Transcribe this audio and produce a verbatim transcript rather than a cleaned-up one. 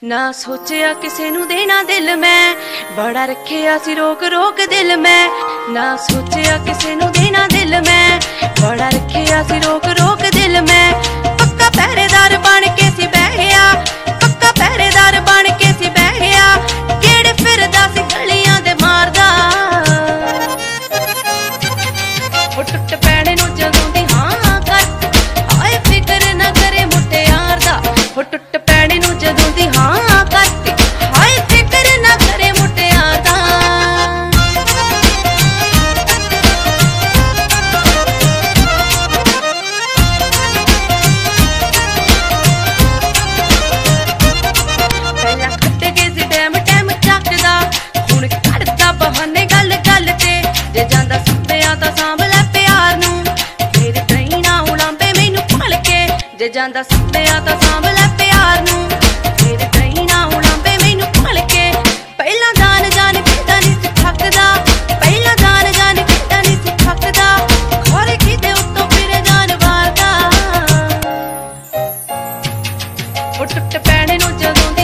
ना सोचिया किसे नू देना दिल मैं, बड़ा रखिया सी रोक रोक दिल मैं। ना सोचिया किसे नू देना दिल मैं, बड़ा रखिया सी रोक रोक दिल मैं। पक्का पहरेदार बन के सी बह गया, पक्का पहरेदार बन के सी बह गया। केड़े फिरदा सी गलियां दे मारदा, ओ टुट पैणे नू जदों दी हां कर, हाय फिकर ना करे मुटियार दा। ओ टुट पैणे नू जदों दी हां जे जांदा सुत्तिया तां सांभ लै प्यार नू, मेरे दई ना उड़ांबे मैनू भल के। जे जांदा सुत्तिया तां सांभ लै प्यार नू, मेरे दई ना उड़ांबे मैनू भल के। पहला जान जान किदा नहीं सी थकदा, पहला जान जान किदा नहीं सी थकदा। खोरे किते उत्तों फिर जान वारदा, ओ टुट पैणे नू जदों दी